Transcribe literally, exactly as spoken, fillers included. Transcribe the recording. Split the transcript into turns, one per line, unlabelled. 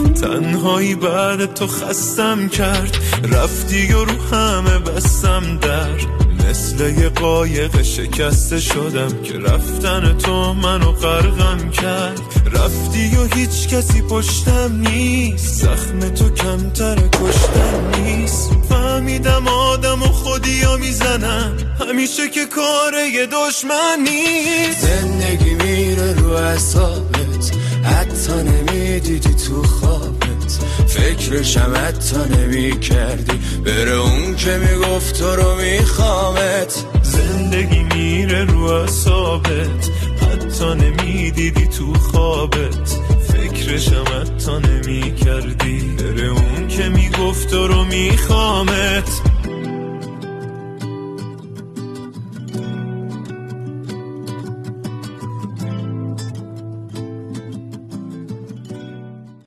تنهایی بعد تو خستم کرد، رفتی و رو همه بستم در، مثل یه قایق شکسته شدم که رفتن تو منو غرقم کرد. رفتی و هیچ کسی پشتم نیست، زخم تو کمتر کشتن نیست. فهمیدم آدم و خودیا میزنن همیشه که کار یه دشمن نیست.
زندگی میره رو اعصابت، حتی نمیدیدی تو خوابت، فکرشم حتی نمی کردی بره اون که میگفت تو رو میخوامت.
زندگی میره رو اعصابت، حتی نمیدیدی تو خوابت، فکرشم حتی نمی کردی بره اون که میگفت تو رو میخوامت.